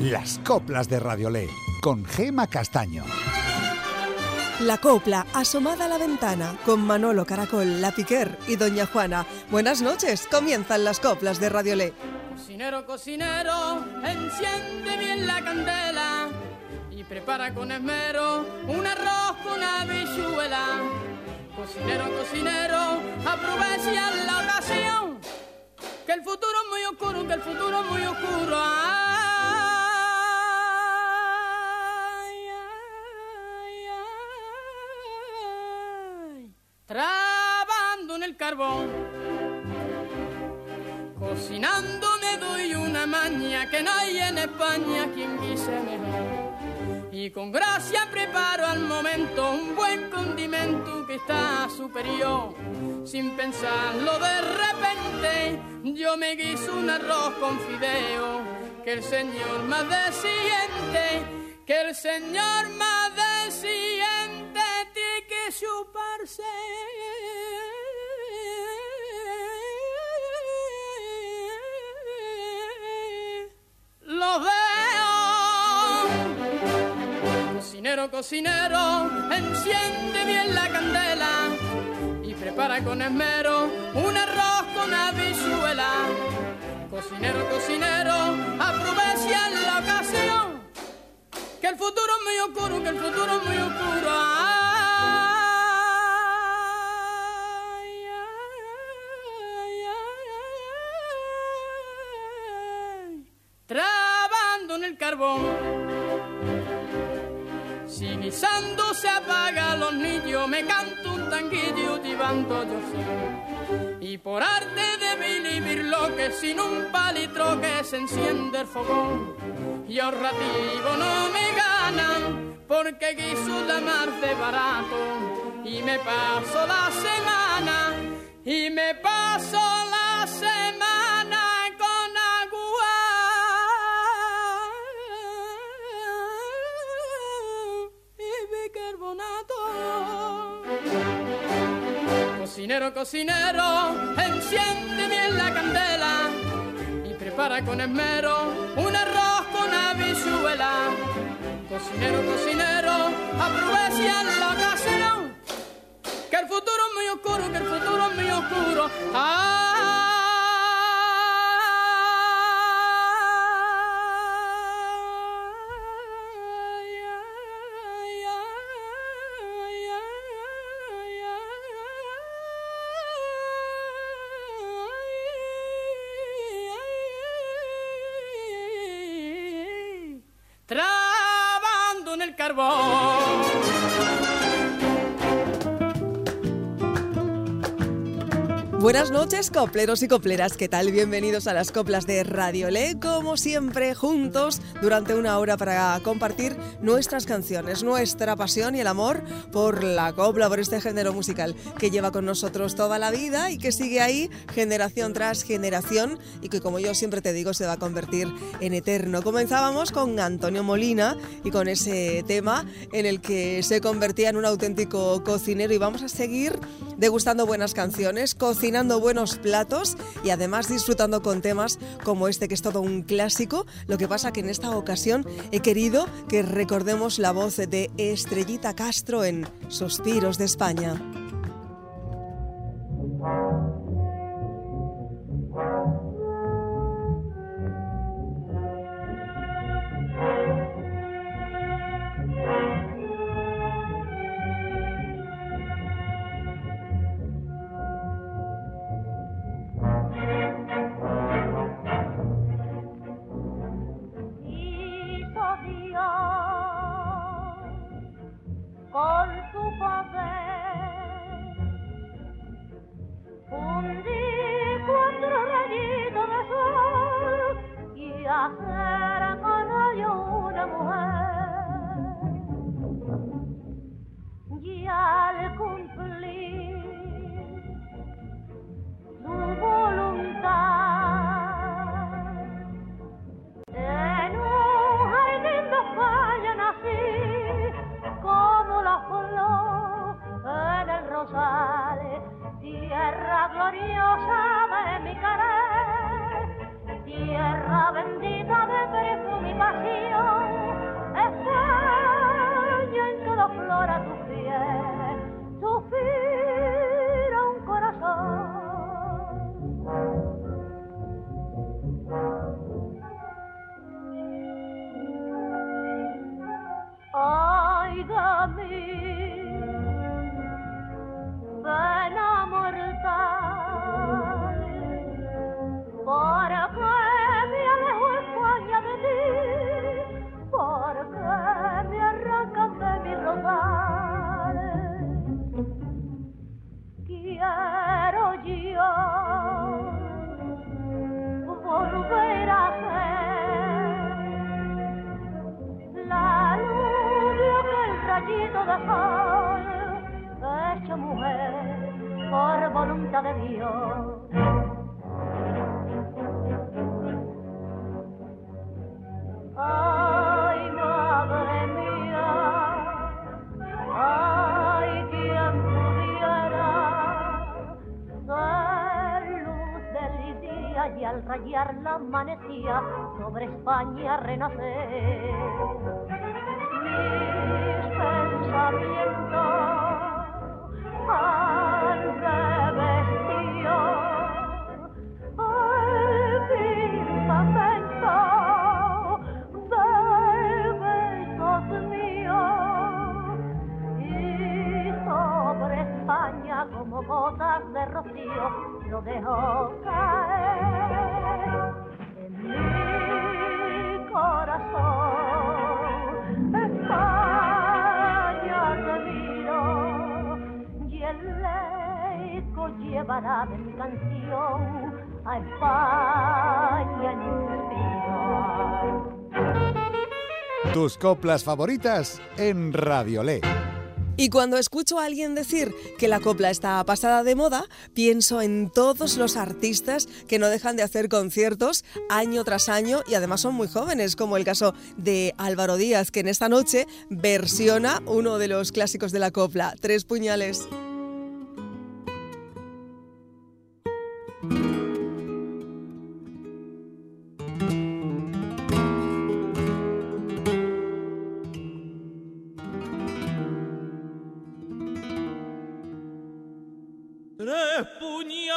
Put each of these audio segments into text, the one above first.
Las coplas de Radiolé, con Gema Castaño. La copla asomada a la ventana, con Manolo Caracol, La Piquer y Doña Juana. Buenas noches, comienzan las coplas de Radiolé. Cocinero, cocinero, enciende bien la candela y prepara con esmero un arroz con habichuela. Cocinero, cocinero, aprovecha la ocasión, que el futuro es muy oscuro, que el futuro es muy oscuro. Ay, ay, ay. Trabando en el carbón, cocinando me doy una maña que no hay en España quien guise mejor. Y con gracia preparo al momento un buen condimento que está superior. Sin pensarlo de repente, yo me guiso un arroz con fideo. Que el señor más desciende, que el señor más desciende tiene que chuparse. Los dedos. Cocinero, cocinero, enciende bien la candela y prepara con esmero un arroz con habichuela. Cocinero, cocinero, aprovecha la ocasión, que el futuro es muy oscuro, que el futuro es muy oscuro. Ay, ay, ay, ay. Trabando en el carbón, si guisando se apaga los niños, me canto un tanguillo tibando yo solo. Y por arte de vivir lo que sin un palitro que se enciende el fogón. Y ahorrativo no me ganan, porque guiso la mar de barato. Y me paso la semana, y me paso la semana con agua y bicarbonato. Cocinero, cocinero, enciende bien la candela y prepara con esmero un arroz con habichuela. Cocinero, cocinero, aprovecha la ocasión, que el futuro es muy oscuro, que el futuro es muy oscuro. Trabando en el carbón. Buenas noches, copleros y copleras, ¿qué tal? Bienvenidos a las coplas de Radiolé, como siempre, juntos durante una hora para compartir nuestras canciones, nuestra pasión y el amor por la copla, por este género musical que lleva con nosotros toda la vida y que sigue ahí generación tras generación y que, como yo siempre te digo, se va a convertir en eterno. Comenzábamos con Antonio Molina y con ese tema en el que se convertía en un auténtico cocinero, y vamos a seguir degustando buenas canciones, cocinando buenos platos y además disfrutando con temas como este, que es todo un clásico. Lo que pasa que en esta ocasión he querido que recordemos la voz de Estrellita Castro en Suspiros de España. Con su papel gloriosa de mi querer, tierra bendita de mío. Ay, madre mía, ay, quien pudiera ser luz del día y al rayar la amanecía sobre España renacer. Mis pensamientos han revestido el firmamento de besos míos y sobre España como gotas de rocío lo dejo caer en mi corazón. España te miro y el eco llevará de mi canción a España en inspiro. Tus coplas favoritas en Radiolé. Y cuando escucho a alguien decir que la copla está pasada de moda, pienso en todos los artistas que no dejan de hacer conciertos año tras año y además son muy jóvenes, como el caso de Álvaro Díaz, que en esta noche versiona uno de los clásicos de la copla, Tres Puñales. Tres puñales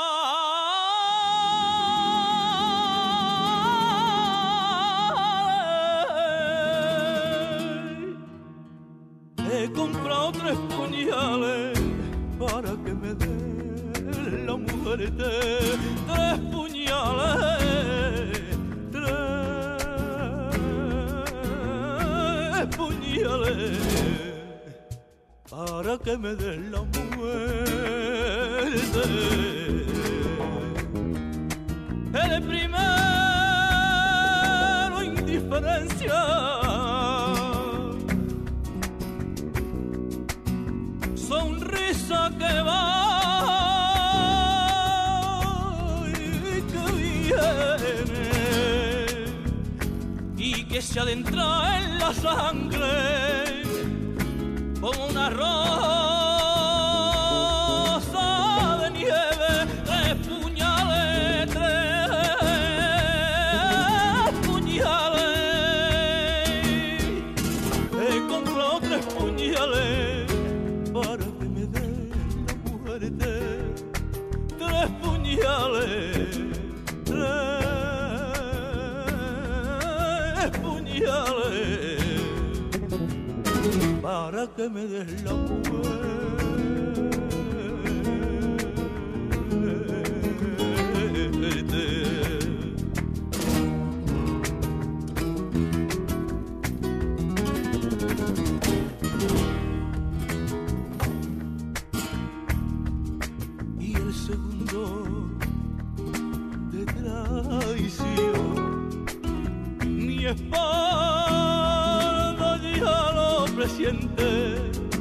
he comprado tres puñales para que me dé la muerte. Tres puñales, tres puñales para que me dé la muerte. El primero, indiferencia, sonrisa que va y que viene y que se adentra en la sangre como una rosa de nieve. Tres puñales, tres puñales. He comprado tres puñales para que me dé la muerte. Tres puñales, tres puñales para que me des la muerte. Y el segundo de traición, mi espalda ya lo presiente,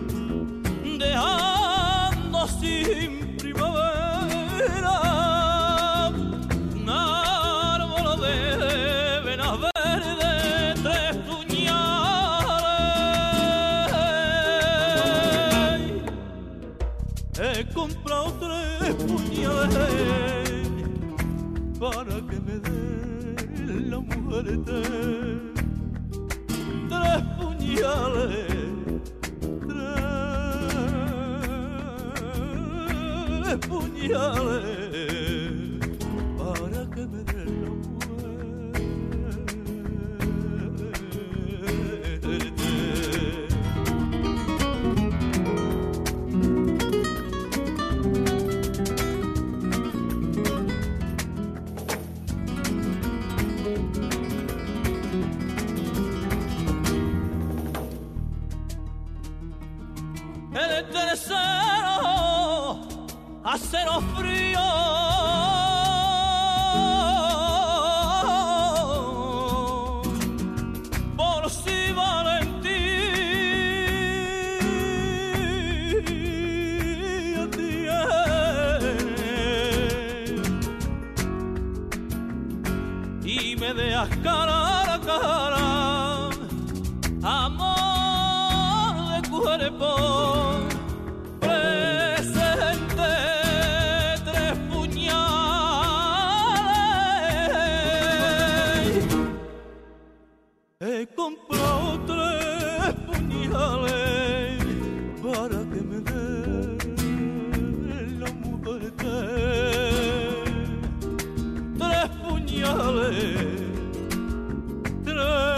dejando sin primavera un árbol de venas verdes. Tres puñales, he comprado tres puñales para que me dé la muerte. Tres puñales, tres puñales para que me dé la el tercero, acero frío, por si valentía tiene, seas cara a cara, amor de cuerpo presente, 3 puñales. He comprado 3 puñales para que me dé la muerte. 3 puñales. 3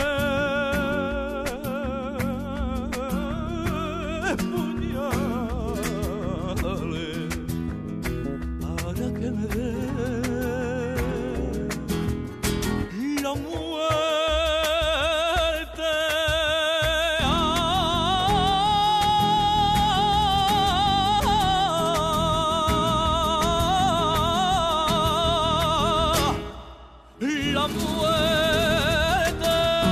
puñales para que me dé la muerte. La muerte.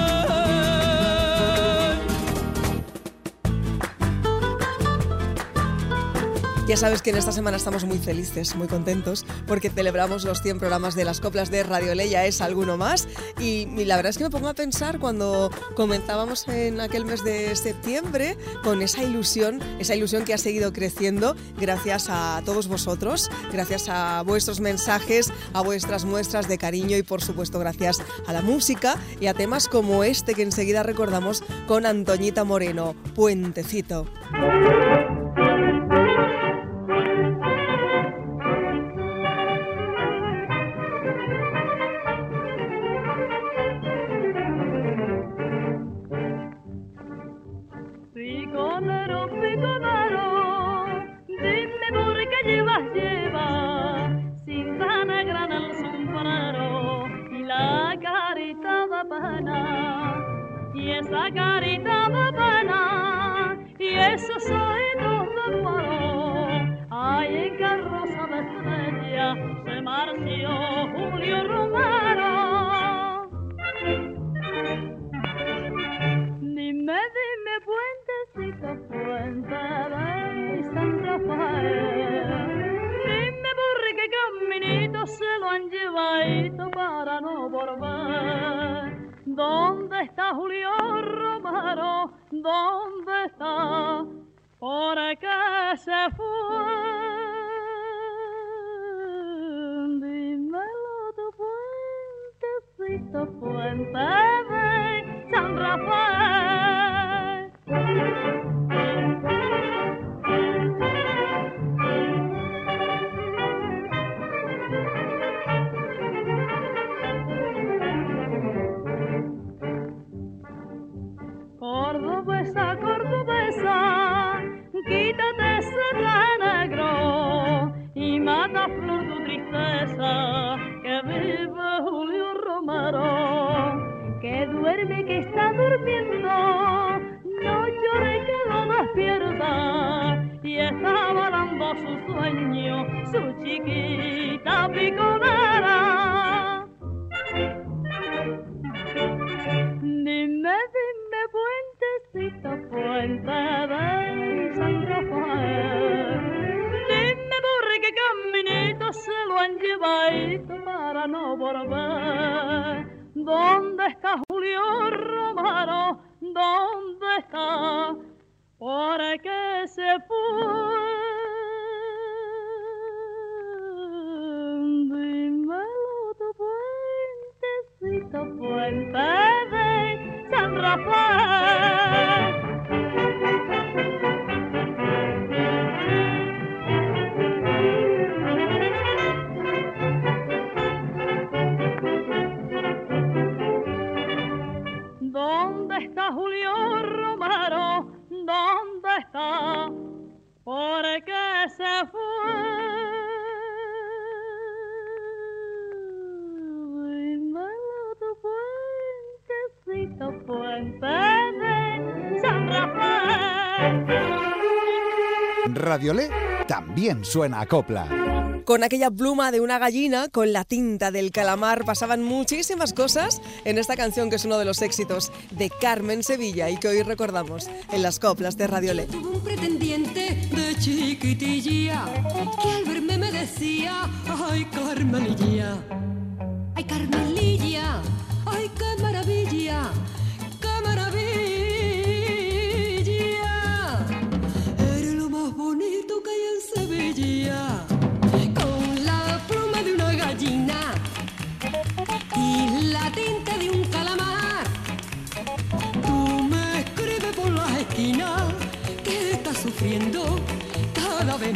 Ya sabes que en esta semana estamos muy felices, muy contentos, porque celebramos los 100 programas de las coplas de Radio Le, ya es alguno más. Y la verdad es que me pongo a pensar cuando comenzábamos en aquel mes de septiembre con esa ilusión que ha seguido creciendo gracias a todos vosotros, gracias a vuestros mensajes, a vuestras muestras de cariño y por supuesto gracias a la música y a temas como este que enseguida recordamos con Antoñita Moreno, Puentecito. Piconero, piconero, dime por qué llevas cinta negra en el sombrero y la carita de pena, y esa carita de pena, y esos oídos de fuego. Ay, en carroza de estrella se marció Julio Romero. Dime, puentecito, puente de San Rafael. Dime por qué caminito se lo han llevado para no volver. ¿Dónde está Julio Romero? ¿Dónde está? ¿Por qué se fue? Dímelo tu puentecito, puente de San Rafael. Cordobesa, cordobesa, quítate ese traje negro y mata flor tu tristeza, que vive Julio Romero, que duerme, que está durmiendo, no llore que lo despierta, y está volando su sueño, su chiquita piconera. Dime, puentecito, puente de San Rafael. Dime por qué caminito se lo han llevado para no volver. ¿Dónde está Julio Romero? ¿Dónde está? ¿Por qué se fue? Dímelo tu puentecito, puente de San Rafael. ¿Dónde está Julio Romero? ¿Dónde está? ¿Por qué se fue? Dímelo tu puentecito, puente de San Rafael. Radio Le también suena a copla. Con aquella pluma de una gallina, con la tinta del calamar, pasaban muchísimas cosas en esta canción que es uno de los éxitos de Carmen Sevilla y que hoy recordamos en las coplas de Radio Le. Tuve un pretendiente de chiquitilla que al verme me decía: ay, Carmelilla, ay, Carmelilla,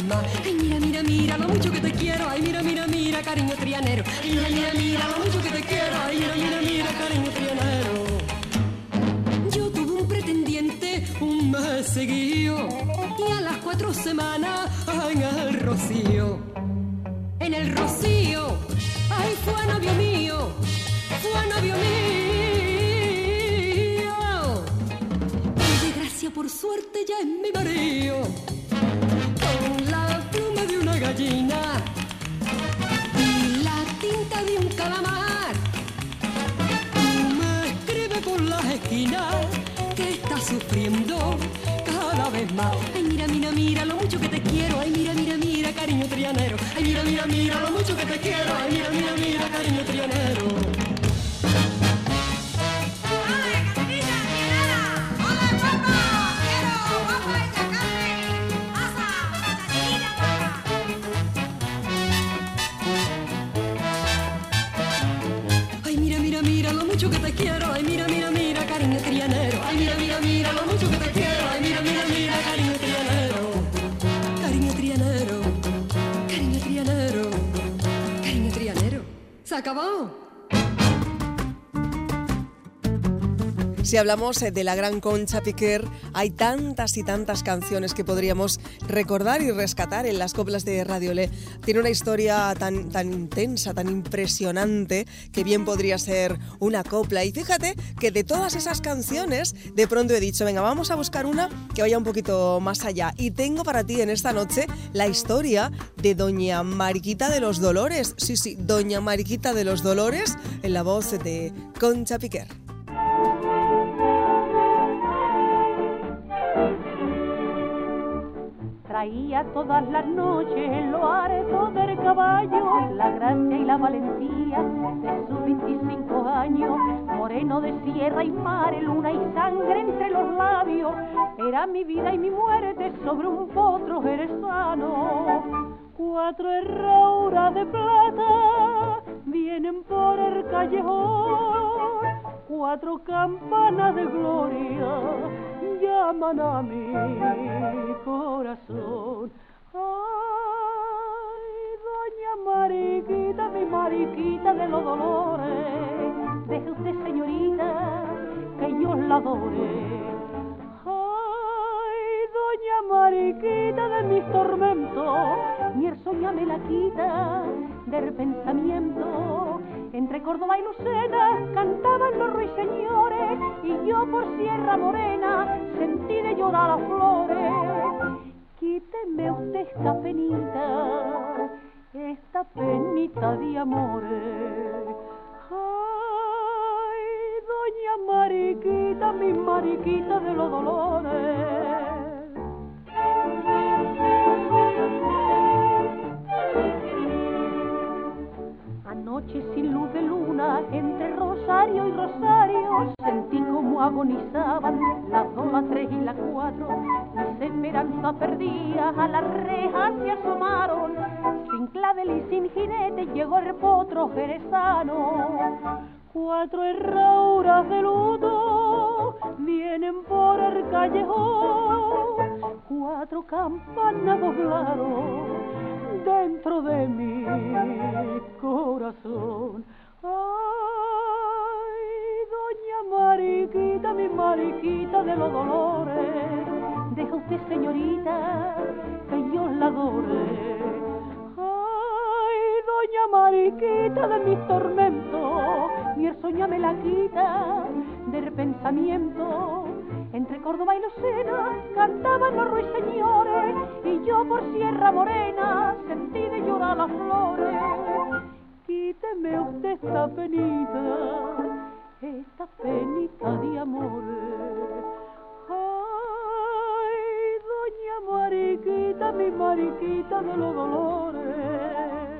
más. Ay, mira, mira, mira lo mucho que te quiero. Ay, mira, mira, mira, cariño trianero. Ay, mira, mira, mira lo mucho que te quiero. Ay, mira, mira, mira, cariño trianero. Yo tuve un pretendiente un mes seguido y a las 4 semanas en el Rocío. En el Rocío, ay, fue novio mío, fue novio mío. Por desgracia, por suerte, ya es mi marido. Con la pluma de una gallina y la tinta de un calamar, me escribe por las esquinas que está sufriendo cada vez más. Ay, mira, mira, mira lo mucho que te quiero. Ay, mira, mira, mira, cariño trianero. Ay, mira, mira, mira lo mucho que te quiero. Ay, mira, mira, mira, cariño trianero. Ay, mira, mira, mira lo mucho que te quiero. Ay, mira, mira, mira, cariño trianero. Ay, mira, mira, mira lo mucho que te quiero. Ay, mira, mira, mira, cariño trianero. Cariño trianero, cariño trianero, cariño trianero. ¡Se acabó! Si hablamos de la gran Concha Piquer, hay tantas y tantas canciones que podríamos recordar y rescatar en las coplas de Radiolé. Tiene una historia tan intensa, tan impresionante, que bien podría ser una copla. Y fíjate que de todas esas canciones, de pronto he dicho, venga, vamos a buscar una que vaya un poquito más allá. Y tengo para ti en esta noche la historia de Doña Mariquita de los Dolores. Sí, Doña Mariquita de los Dolores, en la voz de Concha Piquer. Traía todas las noches lo harto del caballo, la gracia y la valentía de sus 25 años. Moreno de sierra y mar, luna y sangre entre los labios, era mi vida y mi muerte sobre un potro jerezano. 4 herraduras de plata vienen por el callejón, 4 campanas de gloria llaman a mi corazón. Ay, doña Mariquita, mi Mariquita de los dolores, deje usted, señorita, que yo la adore. Ay, doña Mariquita de mis tormentos, ni el sueño me la quita del pensamiento. Entre Córdoba y Lucena cantaban los ruiseñores y yo por Sierra Morena sentí de llorar las flores. Quíteme usted esta penita de amores. Ay, doña Mariquita, mi Mariquita de los dolores. Anoche sin luz de luna, entre Rosario y Rosario, sentí como agonizaban las 2, las 3 y las 4. Mis esperanzas perdidas a las rejas se asomaron. Sin clavel y sin jinete llegó el potro jerezano. 4 herraduras de luto vienen por el callejón, 4 campanas doblaron dentro de mi corazón. Ay, doña Mariquita, mi Mariquita de los dolores, deja usted, señorita, que yo la adore. Ay, doña Mariquita de mis tormentos, y el sueño me la quita del pensamiento. Entre Córdoba y Lucena cantaban los ruiseñores y yo por Sierra Morena sentí de llorar las flores. Quíteme usted esta penita de amores. Ay, doña Mariquita, mi Mariquita de los dolores.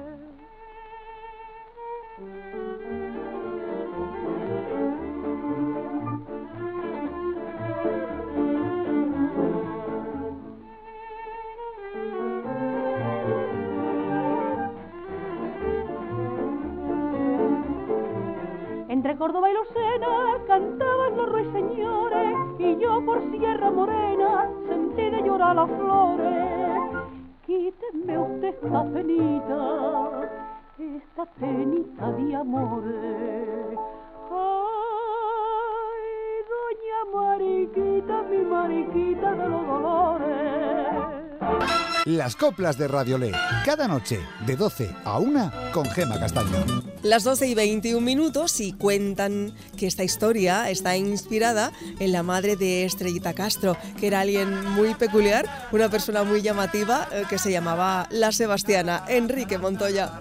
Entre Córdoba y Lucena cantaban los ruiseñores y yo por Sierra Morena sentí de llorar las flores. quíteme usted esta penita de amores. Ay, doña Mariquita, mi Mariquita de los dolores. Las coplas de Radiolé, cada noche de 12 a 1 con Gema Castaño. Las 12:21 y cuentan que esta historia está inspirada en la madre de Estrellita Castro, que era alguien muy peculiar, una persona muy llamativa que se llamaba La Sebastiana, Enrique Montoya.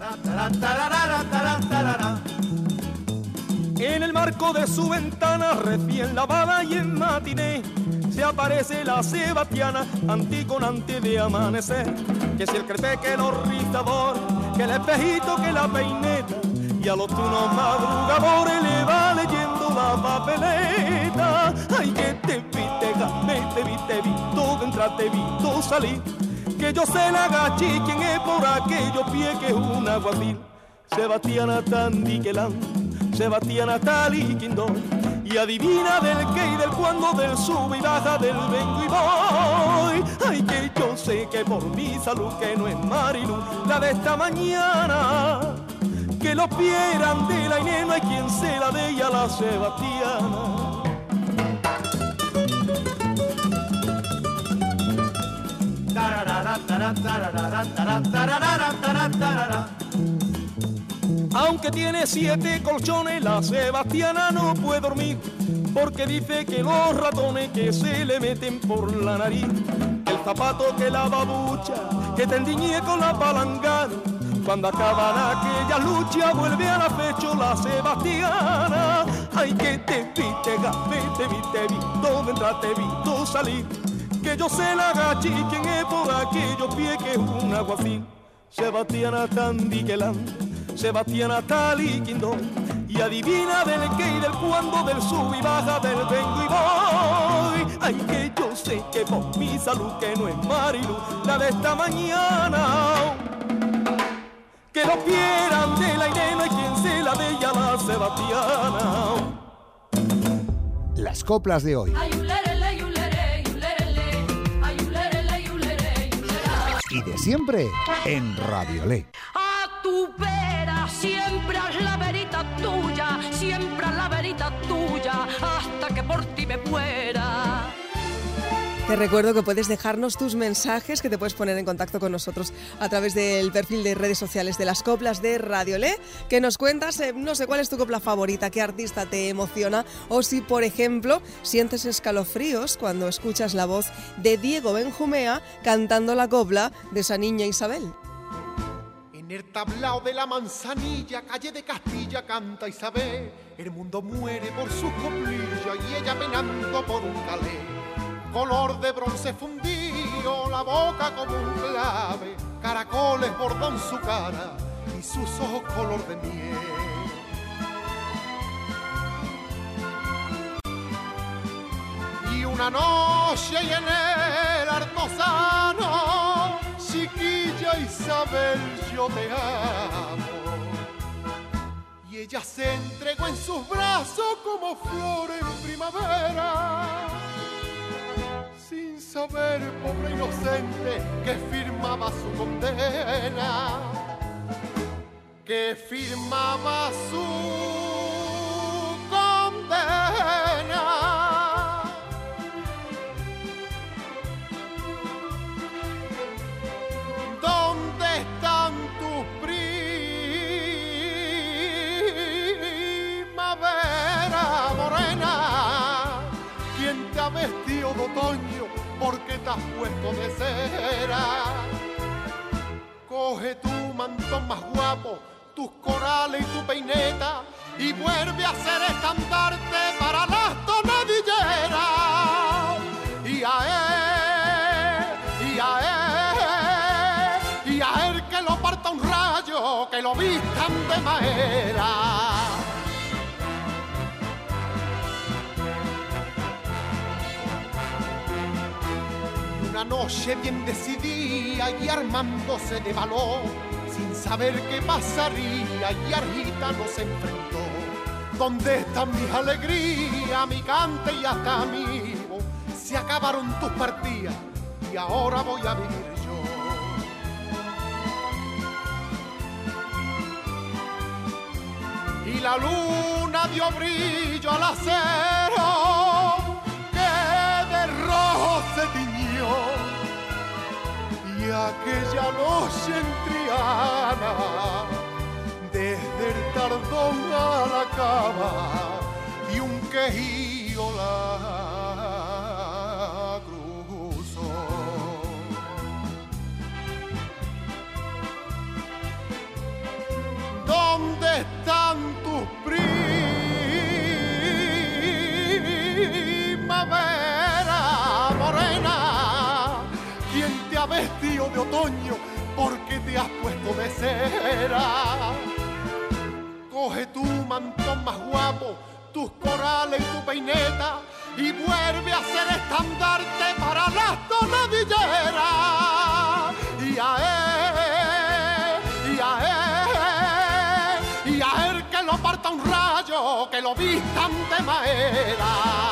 En el marco de su ventana, recién lavada y en matiné, se aparece la Sebastiana, anticonante de amanecer. Que si el crepé, que el rizador, que el espejito, que la peineta, y a los tunos madrugadores le va leyendo la papeleta. Ay, que te vi, te vi, todo entrar, te vi, todo salir. Que yo sé la gachi, quien es por aquellos pies, que es un aguacil. Sebastiana Tandiquelán, Sebastiana Taliquindón, y adivina del qué y del cuándo, del sube y baja, del vengo y voy. Ay, que yo sé que por mi salud, que no es Marilu, la de esta mañana, que los pies eran de la Inés, no hay quien se la de ella, la Sebastiana. Aunque tiene 7 colchones, la Sebastiana no puede dormir, porque dice que los ratones que se le meten por la nariz, el zapato, que la babucha, que te endiñe con la palangana, cuando acaban aquella lucha vuelve a la pecho la Sebastiana. Ay, que te vi, te vi, todo entrar, te vi, todo salir. Que yo sé la gachi, quien es por aquellos pies, que es un aguacil. Sebastiana Tandiquelán, Sebastiana Taliquindón, y adivina del qué y del cuándo, del sub y baja, del vengo y voy. Ay, que yo sé que por mi salud, que no es Marilu, la de esta mañana, que los pierdan de la Inés, no hay quien se la de ella, la Sebastiana. Las coplas de hoy. Y de siempre en Radiolé. A tu vera, siempre a la verita tuya, siempre a la verita tuya, hasta que por ti me muera. Te recuerdo que puedes dejarnos tus mensajes, que te puedes poner en contacto con nosotros a través del perfil de redes sociales de las coplas de Radiolé, que nos cuentas, no sé, cuál es tu copla favorita, qué artista te emociona, o si, por ejemplo, sientes escalofríos cuando escuchas la voz de Diego Benjumea cantando la copla de esa niña Isabel. En el tablao de la Manzanilla, calle de Castilla, canta Isabel. El mundo muere por sus coplillas y ella penando por un calé. Color de bronce fundido, la boca como un clave, caracoles bordan su cara y sus ojos color de miel. Y una noche y en el Artozano, chiquilla Isabel, yo te amo. Y ella se entregó en sus brazos como flor en primavera, sin saber, pobre inocente, que firmaba su condena, que firmaba su condena. ¿Dónde están tus primavera morena? ¿Quién te ha vestido de otoño? Porque te has puesto de cera. Coge tu mantón más guapo, tus corales y tu peineta, y vuelve a ser estandarte para las tonadilleras. Y a él que lo parta un rayo, que lo vistan de madera. Una noche bien decidida y armándose de valor, sin saber qué pasaría, y Argita nos enfrentó. ¿Dónde están mis alegrías, mi cante y hasta mi voz? Se acabaron tus partidas y ahora voy a vivir yo. y la luna dio brillo al acero que de rojo se tiñó, y aquella noche en Triana, desde el Tardón a la Cava, y un quejío la cruzó. ¿Dónde están tus primavera morena? ¿Quién te ha vestido de otoño? Porque te has puesto de cera. Coge tu mantón más guapo, tus corales y tu peineta, y vuelve a ser estandarte para las tonadilleras. Y a él que lo parta un rayo, que lo vistan de madera.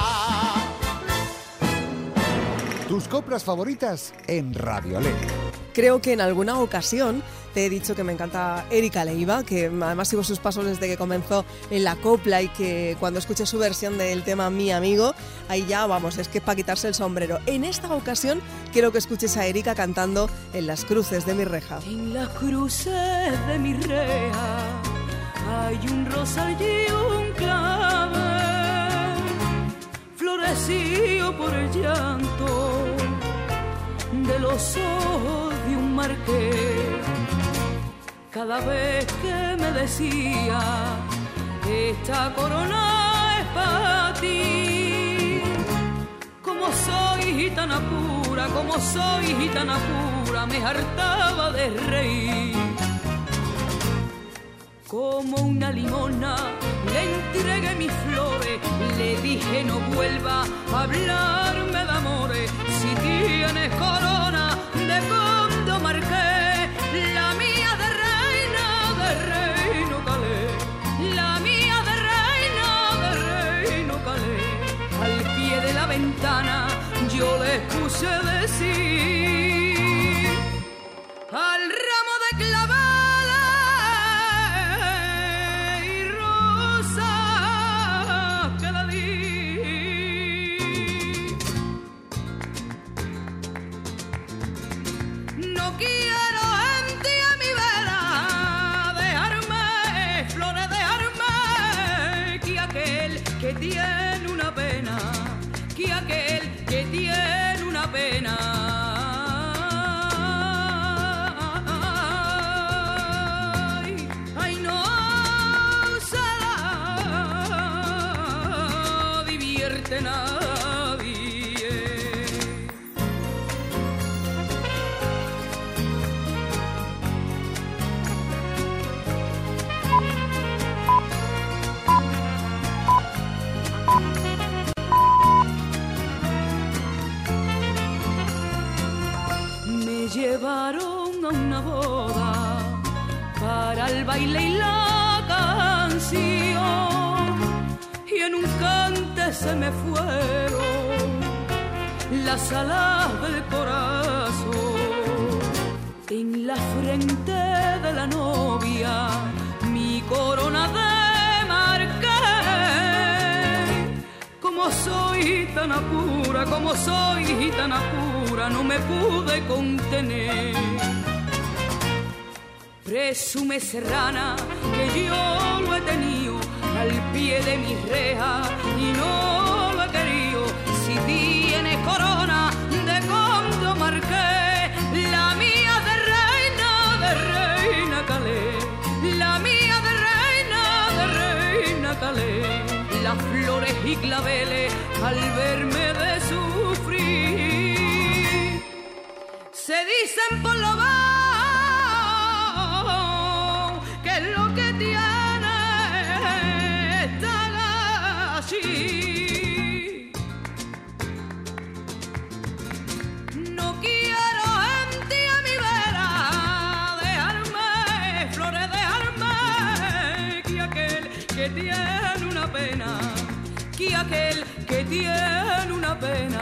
Tus coplas favoritas en Radiolé. Creo que en alguna ocasión te he dicho que me encanta Erika Leiva, que además sigo sus pasos desde que comenzó en la copla, y que cuando escuché su versión del tema Mi Amigo, ahí ya vamos, es que para quitarse el sombrero. En esta ocasión quiero que escuches a Erika cantando En las cruces de mi reja. En las cruces de mi reja hay un rosal y un clavel, florecido por el llanto de los ojos de un marqués. Cada vez que me decía, esta corona es para ti, como soy gitana pura, como soy gitana pura, me hartaba de reír. Como una limona le entregué mis flores, le dije no vuelva a hablarme de amores. Si tienes corona de Condo Marqués, la mía de reino calé, la mía de reino calé. Al pie de la ventana yo le escuché decir, al ramo de claveles que tiene una pena, que aquel que tiene una pena. Ay, no se la divierte nadie. Llevaron a una boda para el baile y la canción, y en un cante se me fueron las alas del corazón. En la frente de la novia mi corona de marqués. Como soy gitana pura, como soy gitana pura, no me pude contener. Presume serrana que yo lo he tenido al pie de mi reja y no lo he querido. Si tienes corona de Condo Marqués, la mía de reina calé, la mía de reina calé. Las flores y claveles al verme de sufrir se dicen por lo bajo que es lo que tiene estar así. No quiero en ti a mi vera dejarme flores, dejarme que aquel que tiene una pena, que aquel que tiene una pena.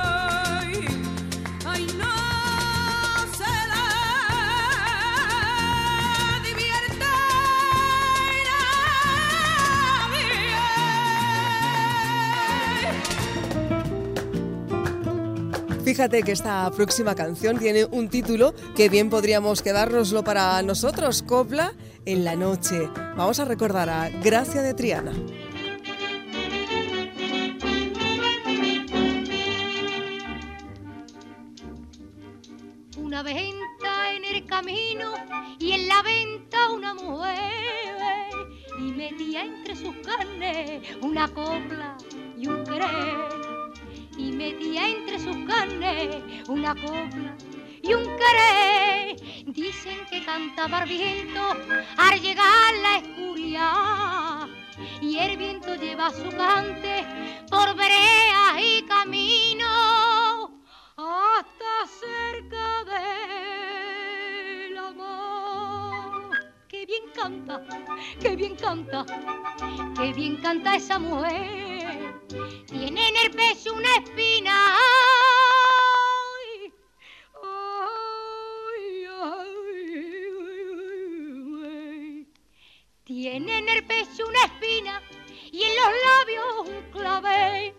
Ay, no se la Fíjate que esta próxima canción tiene un título que bien podríamos quedárnoslo para nosotros, Copla en la noche. Vamos a recordar a Gracia de Triana. Una venta en el camino y en la venta una mujer, y metía entre sus carnes una copla y un querer, y metía entre sus carnes una copla y un querer. Dicen que cantaba el viento al llegar la escuridad, y el viento lleva su cante por veredas y caminos hasta cerca del amor. ¡Qué bien canta! ¡Qué bien canta! ¡Qué bien canta esa mujer! Tiene en el pecho una espina. ¡Ay! ¡Ay, ay! Tiene en el pecho una espina y en los labios un clavel.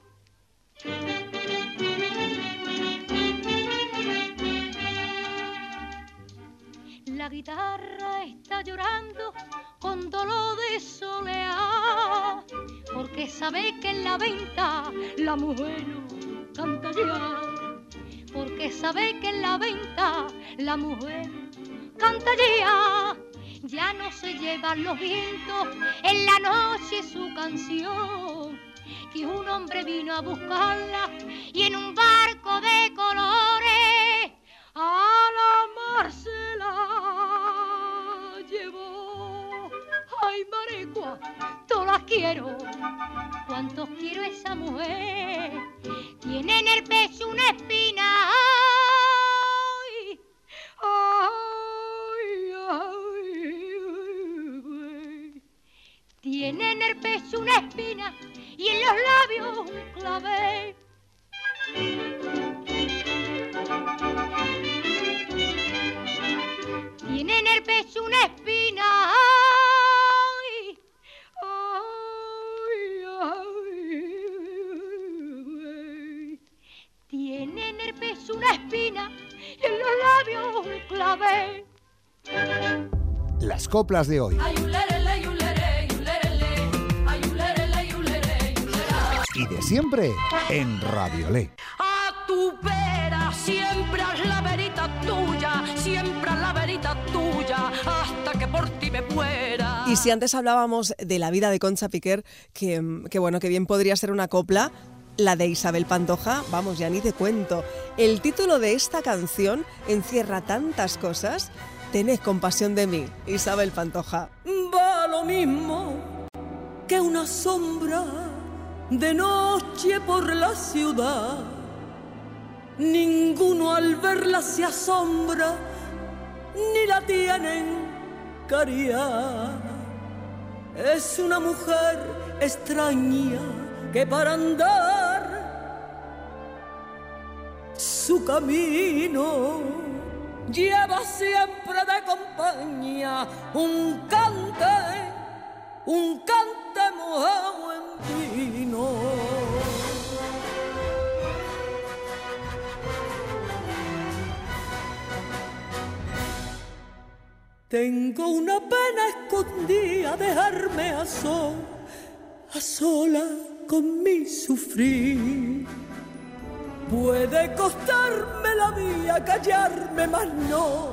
La guitarra está llorando con dolor de soleá, porque sabe que en la venta la mujer no canta ya, porque sabe que en la venta la mujer canta ya. Ya no se llevan los vientos en la noche su canción, que un hombre vino a buscarla y en un barco de colores a la mar se la llevó. Ay, Marecua, todas las quiero, cuántos quiero esa mujer. Tiene en el pecho una espina. Ay, ay, ay. Tiene en el pecho una espina y en los labios un clavel. Tiene en el pecho una espina. Ay, ay, ay. Tiene en el pecho una espina y en los labios un clavel. Las coplas de hoy. Y de siempre en Radiolé. A tu vera siempre es la verita tuya, siempre es la verita tuya, hasta que por ti me muera. Y si antes hablábamos de la vida de Concha Piquer, que bueno, que bien podría ser una copla, la de Isabel Pantoja, vamos, ya ni te cuento. El título de esta canción encierra tantas cosas. Tened compasión de mí, Isabel Pantoja. Va lo mismo que una sombra de noche por la ciudad. Ninguno al verla se asombra, ni la tienen caridad. Es una mujer extraña que para andar su camino lleva siempre de compañía un cante mojado en vino. Tengo una pena escondida, dejarme a sola con mi sufrir. Puede costarme la vida callarme, mas no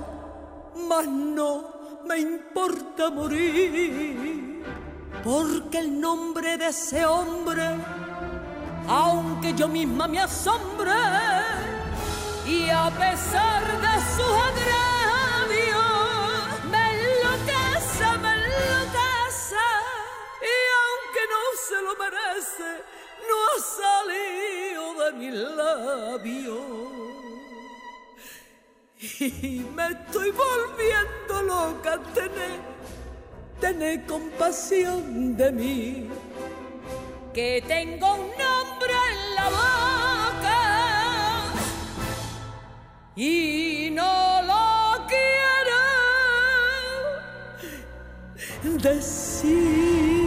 me importa morir, porque el nombre de ese hombre, aunque yo misma me asombre, y a pesar de sus agravios, me enloquece, y aunque no se lo merece, no ha salido de mis labios. Y me estoy volviendo loca, tened compasión de mí, que tengo un nombre en la boca y no lo quiero decir.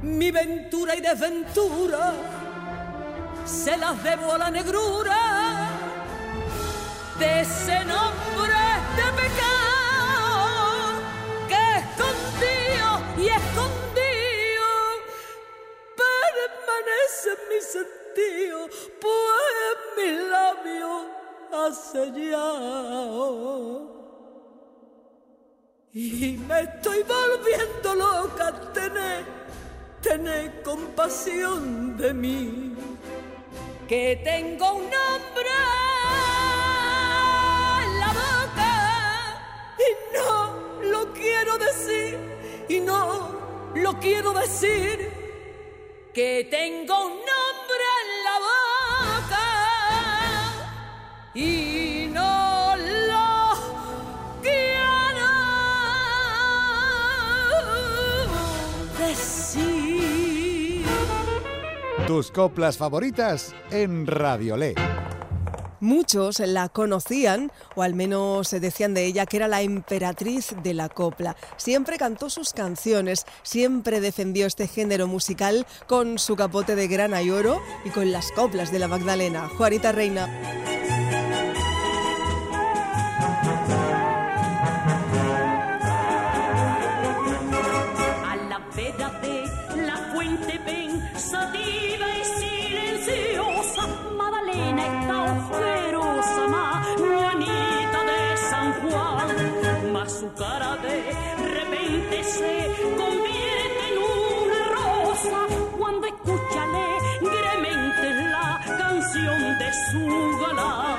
mi ventura y desventura se las debo a la negrura de ese nombre de pecado que escondido y escondido permanece en mi sentido, pues mi labio ha sellado. Y me estoy volviendo loca, tener compasión de mí, que tengo un nombre en la boca y no lo quiero decir, y no lo quiero decir, que tengo un nombre en la boca y no lo quiero decir. Tus coplas favoritas en Radiolé. Muchos la conocían, o al menos se decían de ella que era la emperatriz de la copla. Siempre cantó sus canciones, siempre defendió este género musical con su capote de grana y oro y con las coplas de la Magdalena. Juanita Reina. A la vera de la fuente pensativa y silenciosa, Magdalena está ojerosa, más Juanita de San Juan, mas su cara de repente se convierte en una rosa cuando escucha alegremente la canción de su galán.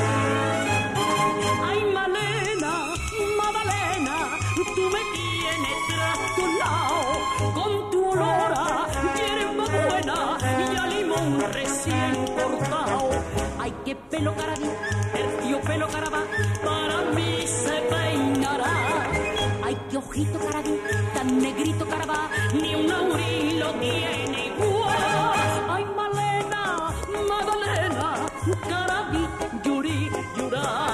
Ay, Malena, Magdalena, tú me tienes tras tu lado con tu olor a hierba buena y a limón recién cortado. Ay, qué pelo carabí, terciopelo carabá, para mí se peinará. Ay, qué ojito carabí, tan negrito carabá, ni un auril lo tiene igual. Ay, Malena, Magdalena, carabí, yuri, yurá.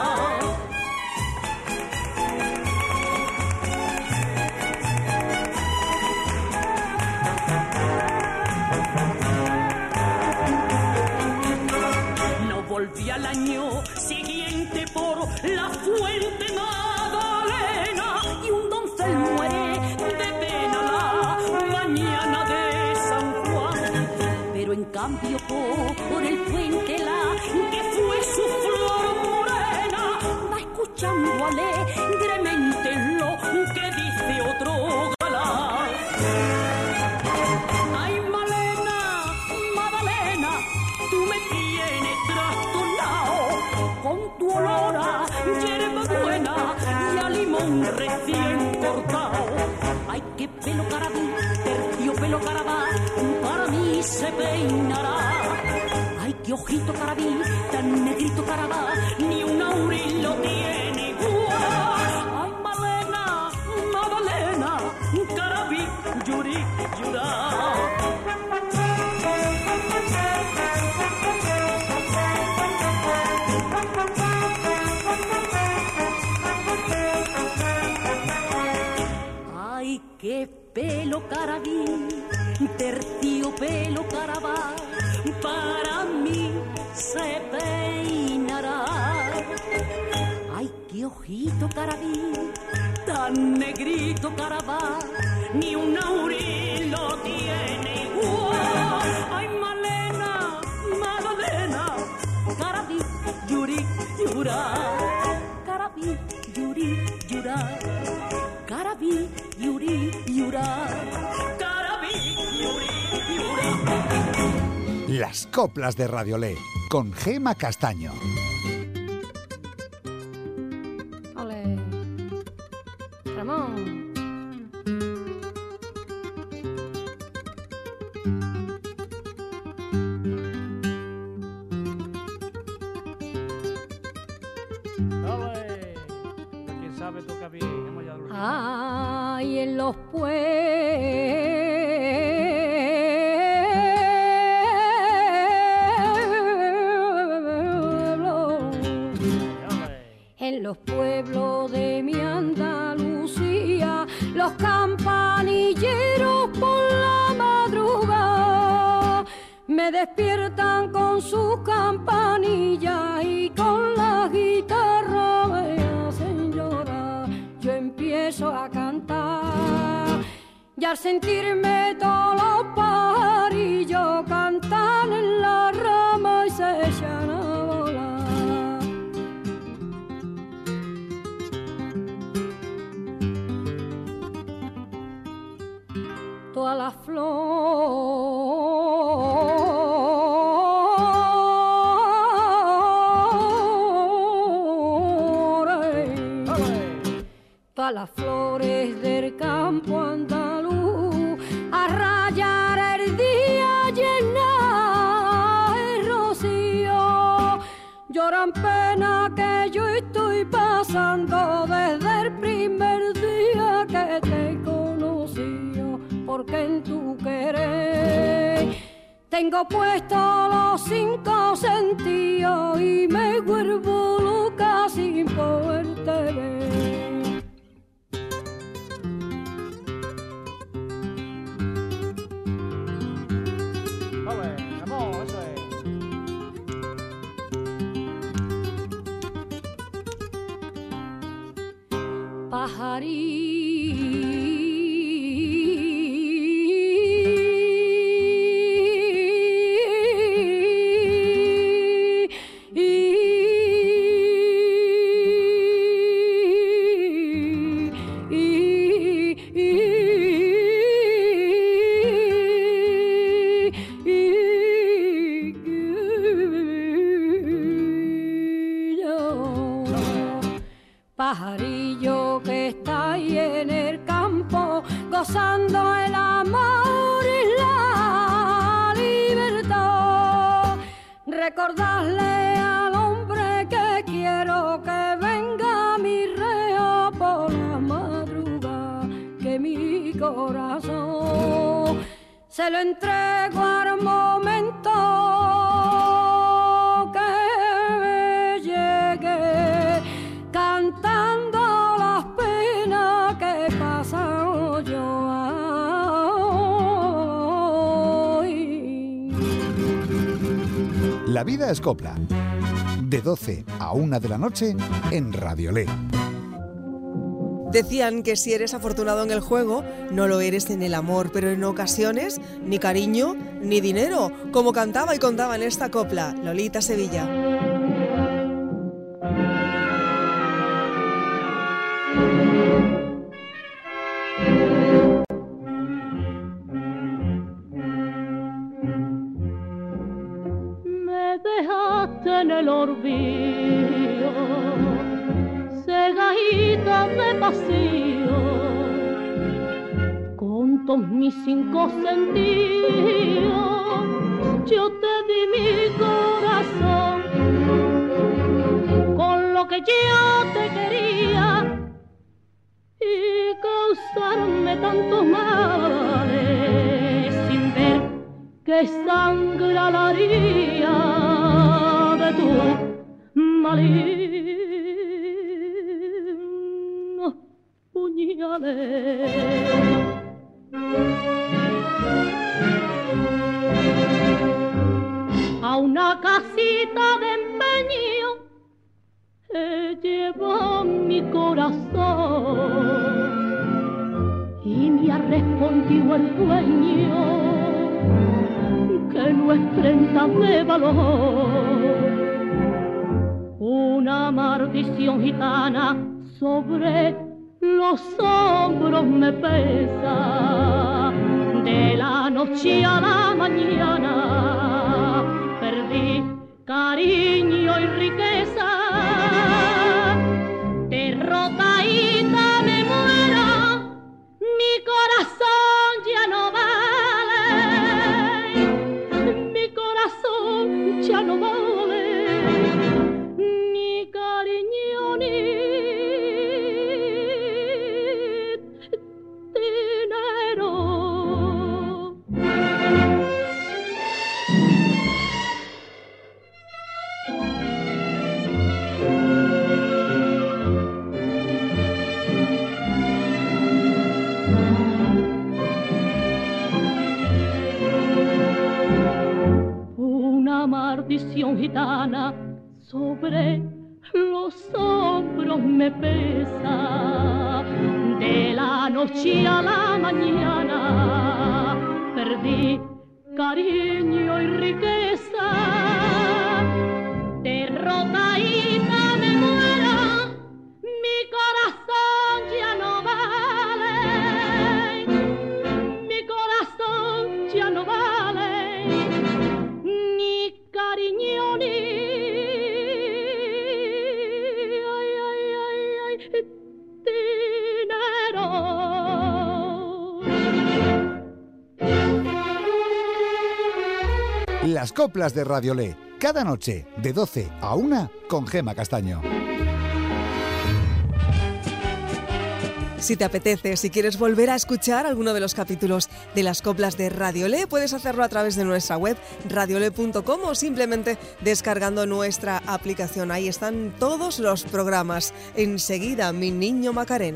Volví al año siguiente por la fuente Magdalena y un doncel muere de pena la mañana de San Juan. Pero en cambio por el puente la que fue su flor morena va escuchando alegremente lo que dice otro galán. Ay, Malena, Magdalena, tú me tienes tras tu lado con tu olor a hierba buena y a limón recién cortado. Ay, qué pelo carabí, terciopelo carabá, para mí se peinará. Ay, qué ojito carabí, tan negrito carabá, ni un auril lo tiene igual. Ay, Malena, Magdalena, carabí, yuri, yurá. Ay, qué pelo carabí, terciopelo carabá, para mí se peinará. Ay, qué ojito carabí, tan negrito carabá, ni un auril lo tiene igual. Ay, Malena, Magdalena, carabí, yuri, yurá. Carabí, yuri, yurá. Carabí, yuri, yurá. Carabí, yuri, yurá. Las coplas de Radiolé con Gema Castaño. Ole. Ramón. Ole. ¿Quién sabe toca bien? Ay, en los pueblos de mi Andalucía, los campanilleros por la madrugada me despiertan con sus campanillas y con la guitarra me hacen llorar. Yo empiezo a cantar y al sentirme todos los pajarillos cantan en la rama y se echan a volar. Todas las flores del campo andaluz a rayar el día llena el rocío lloran pena que yo estoy pasando desde el primer día que te conocí, porque en tu querer tengo puestos los 5 sentidos y me vuelvo loca sin poderte ver. Pajarillo que está ahí en el campo, gozando el amor y la libertad. Recordarle al hombre que quiero que venga a mi reo por la madrugada, que mi corazón se lo entrego al momento que llegue, cantando las penas que he pasado yo hoy. La vida es copla. De 12 a 1 de la noche en Radiolé. Decían que si eres afortunado en el juego, no lo eres en el amor, pero en ocasiones ni cariño ni dinero, como cantaba y contaba en esta copla Lolita Sevilla. Me dejaste en el olvido, cegadita de paseo, con todos mis 5 sentidos, yo te di mi corazón, con lo que yo te quería, y causarme tantos males, sin ver que sangra la haría de tu malignos puñales. A una casita de empeño lleva mi corazón y me ha respondido el dueño que no es prenda de valor. Una maldición gitana sobre los hombros me pesa. De la noche a la mañana perdí cariño y riqueza. Derrotadita me muero, mi corazón ya no vale, mi corazón ya no vale, ni cariño ni dinero. maldición gitana sobre los hombros me pesa. De la noche a la mañana perdí cariño y riqueza. Derrotadita me muera, mi corazón ya no vale, mi corazón ya no vale, ni cariño ni dinero. Las coplas de Radiolé, cada noche de 12 a 1 con Gema Castaño. Si te apetece, si quieres volver a escuchar alguno de los capítulos de las coplas de Radiolé, puedes hacerlo a través de nuestra web radiolé.com o simplemente descargando nuestra aplicación. Ahí están todos los programas. Enseguida, Mi Niño Macareno.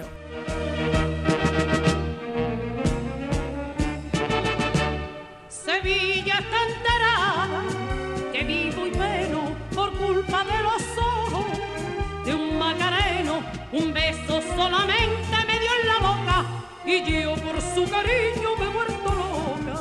Sevilla está enterada que vivo y peno por culpa de los ojos de un macareno. Un beso solamente me dio en la boca y yo por su cariño me he vuelto loca.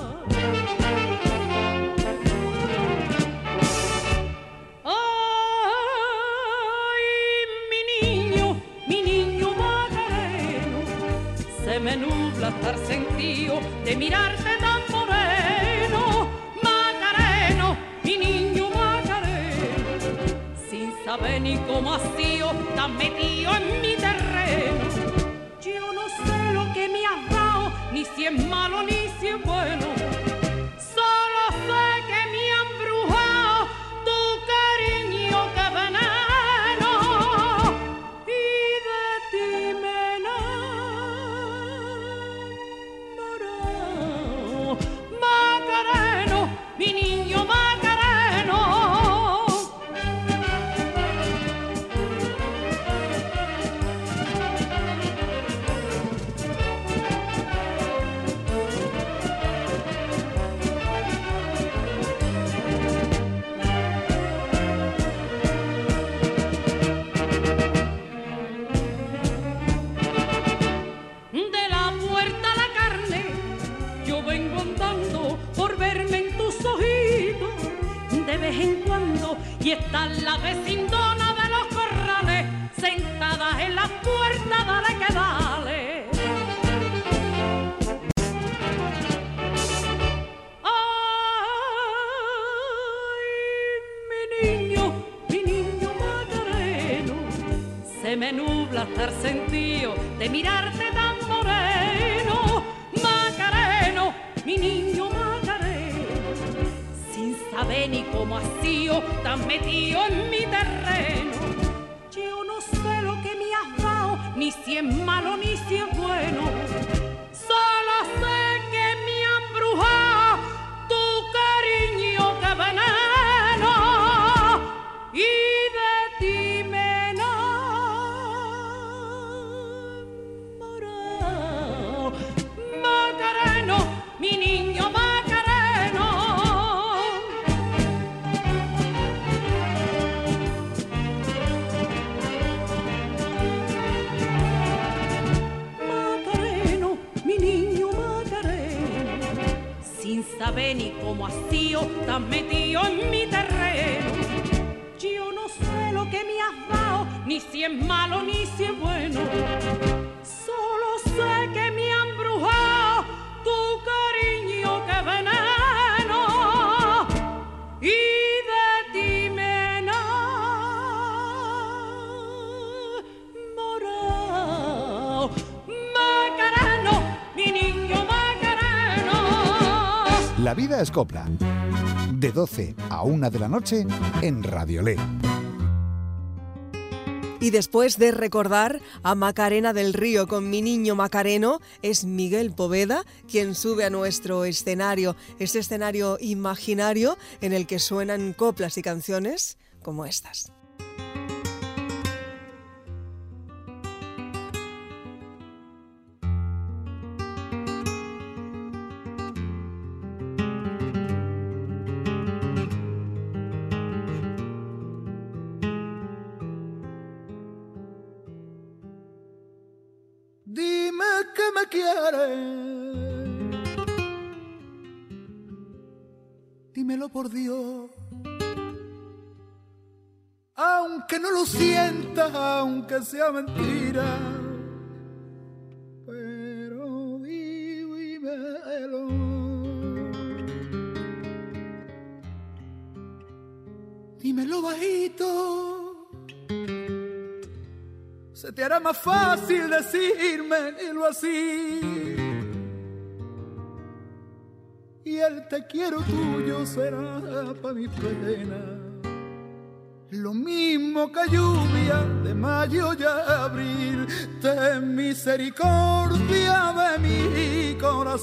Ay, mi niño macareno, se me nubla estar sentido de mirarte tan moreno. Macareno, mi niño macareno, sin saber ni cómo ha sido tan metido en mi terreno. Yo no sé lo que me has dado, ni si es malo ni si es bueno. Solo sé que me ha embrujado tu cariño que veneno, y de ti me he enamorado. Macareno, mi niño macareno. De la puerta a la carne, yo vengo andando por verme en tus ojitos de vez en cuando, y están las vecindona de los corrales sentadas en la puerta, dale que dale. Ay, mi niño macareno, se me nubla estar sentido de mirarte tan moreno. Macareno, mi niño macareno, sin saber ni cómo has sido tan metido en mi terreno. Yo no sé lo que me has dado, ni si es malo ni si es bueno. Solo sé que me ha embrujado tu cariño que veneno, y de ti me he enamorado. Macareno, mi niño macareno. Macareno, mi niño macareno, sin saber ni cómo has sido tan metido en mi terreno. Yo no sé lo que me has dado, ni si es malo ni si es bueno. Solo sé que me ha embrujado tu cariño que veneno, y de ti me he enamorado. Macareno, mi niño macareno. La vida es copla. De 12 a 1 de la noche en Radiolé. Y después de recordar a Macarena del Río con Mi Niño Macareno, es Miguel Poveda quien sube a nuestro escenario, ese escenario imaginario en el que suenan coplas y canciones como estas. quieres, dímelo por Dios. Aunque no lo sientas, aunque sea mentira, pero dímelo. Dímelo bajito, se te hará más fácil decírmelo así. Y el te quiero tuyo será pa' mi pena lo mismo que lluvia de mayo y abril. Ten misericordia de mi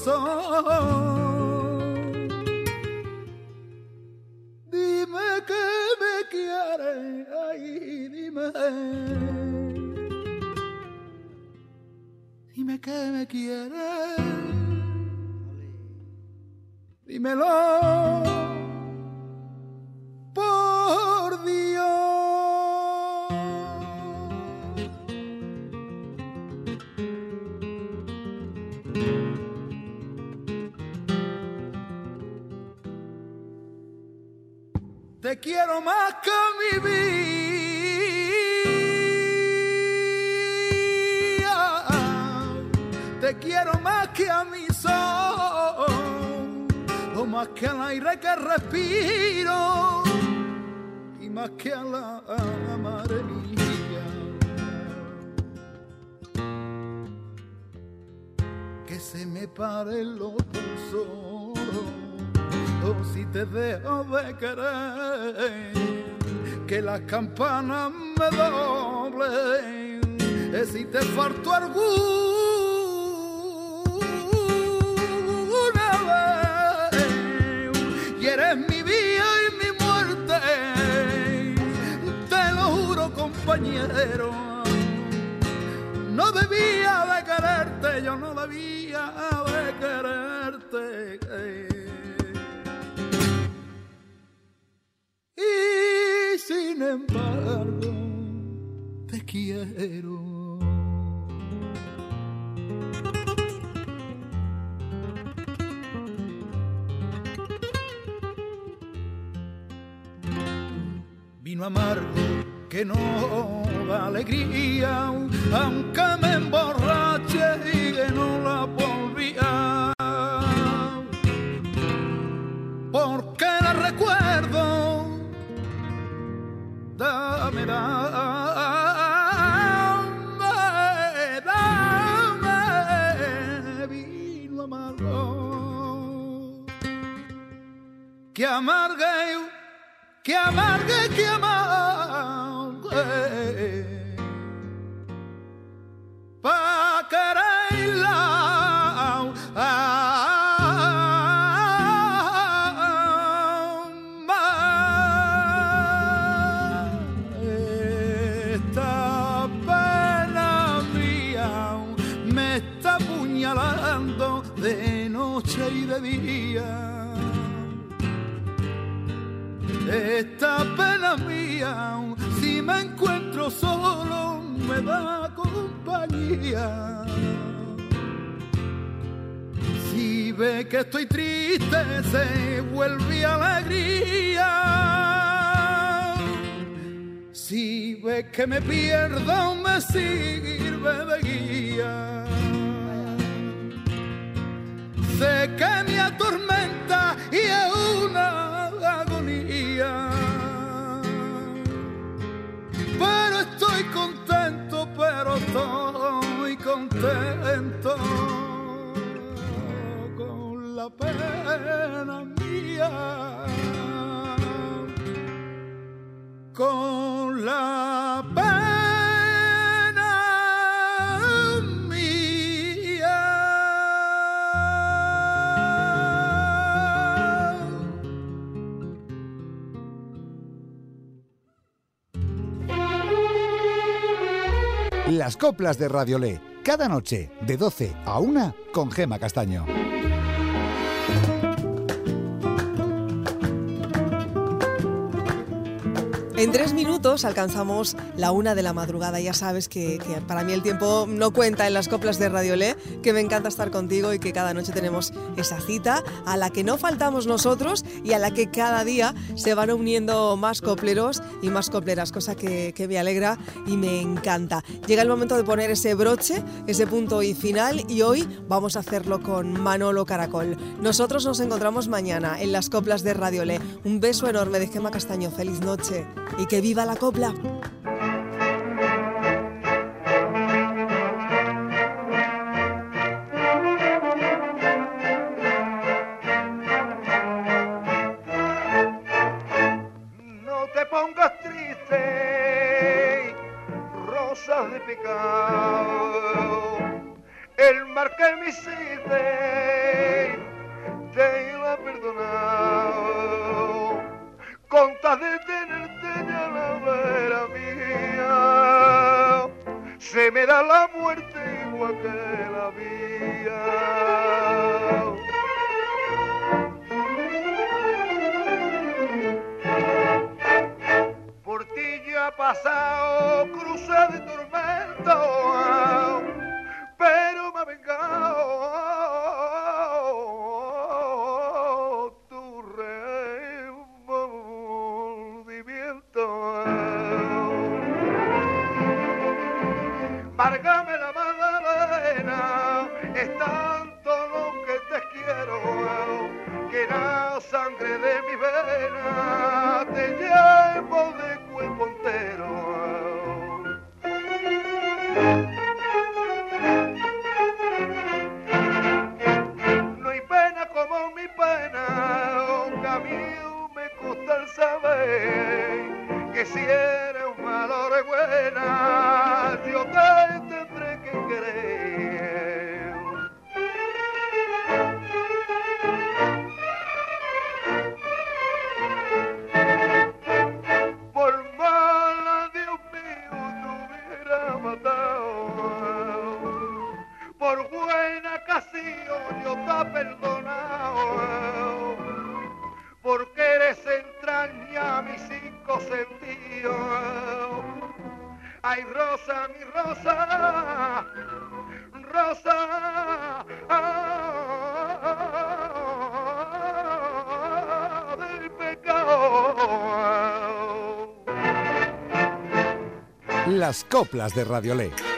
corazón. Dime que me quieres, ay, dime que me quieres. Dímelo por Dios. Te quiero más que a mi vida, te quiero más que a mi sol, o más que al aire que respiro, y más que a la madre mía. Que se me paren los pulsos, o si te dejo de querer, que las campanas me doblen, si te faltó alguna vez, y eres mi vida y mi muerte, te lo juro, compañero, no debía de quererte, yo no debía de quererte. Y sin embargo te quiero. Vino amargo que no da alegría, aunque me emborrache y que no la volvía, porque la recuerdo. Dame, vino amargo, que amargue, que amargue, que amargue, pa' quererla. De noche y de día, esta pena mía, si me encuentro solo, me da compañía. Si ve que estoy triste, se vuelve alegría. Si ve que me pierdo, me sirve de guía. Sé que me atormenta y es una agonía, pero estoy contento, pero estoy contento con la pena mía, con la pena. Las coplas de Radiolé, cada noche de 12 a 1 con Gema Castaño. En 3 minutos alcanzamos la 1 de la madrugada. Ya sabes que para mí el tiempo no cuenta en las coplas de Radiolé, que me encanta estar contigo y que cada noche tenemos esa cita a la que no faltamos nosotros y a la que cada día se van uniendo más copleros y más copleras, cosa que me alegra y me encanta. Llega el momento de poner ese broche, ese punto y final, y hoy vamos a hacerlo con Manolo Caracol. Nosotros nos encontramos mañana en las coplas de Radiolé. Un beso enorme de Gemma Castaño. Feliz noche. Y que viva la copla. No te pongas triste, rosas de pecado, el mal que me hiciste te lo he perdonado, con tal de tenerte ya la vera mía, se me da la muerte igual que la vida. Por ti ya ha pasado cruces de tormento, pero me ha vengado tu remordimiento. Márgame la Magdalena, es tanto lo que te quiero, que la sangre de mi vena te llevo de cuerpo entero. No hay pena como mi pena, que a mí me gusta el saber que si eres un malo de buena, yo te tendré que querer. Por mala, Dios mío, te hubiera matado. Por buena casilla yo te he perdonado. Porque eres entraña mis 5 sentidos. Ay, Rosa, mi Rosa, Rosa, del pecado. Las coplas de Radiolé.